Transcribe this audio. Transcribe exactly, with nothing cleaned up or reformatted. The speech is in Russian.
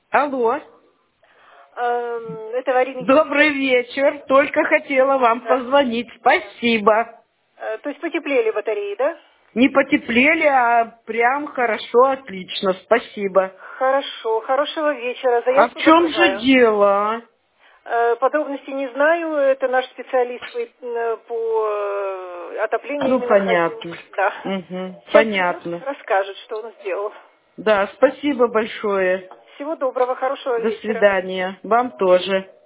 Алло. Эм, Это Варина. Добрый вечер. Только хотела вам Да. позвонить. Спасибо. Э, То есть потеплели батареи, да? Не потеплели, а прям хорошо, отлично. Спасибо. Хорошо, хорошего вечера. А в Заявку чем же загружаю. дело? А? Э, Подробностей не знаю. Это наш специалист по э, по, э, отоплению Ну, именно входил. понятно. Да. Угу, Сейчас придет, понятно. расскажет, что он сделал. Да, спасибо большое. Всего доброго, хорошего До вечера. свидания. Вам тоже.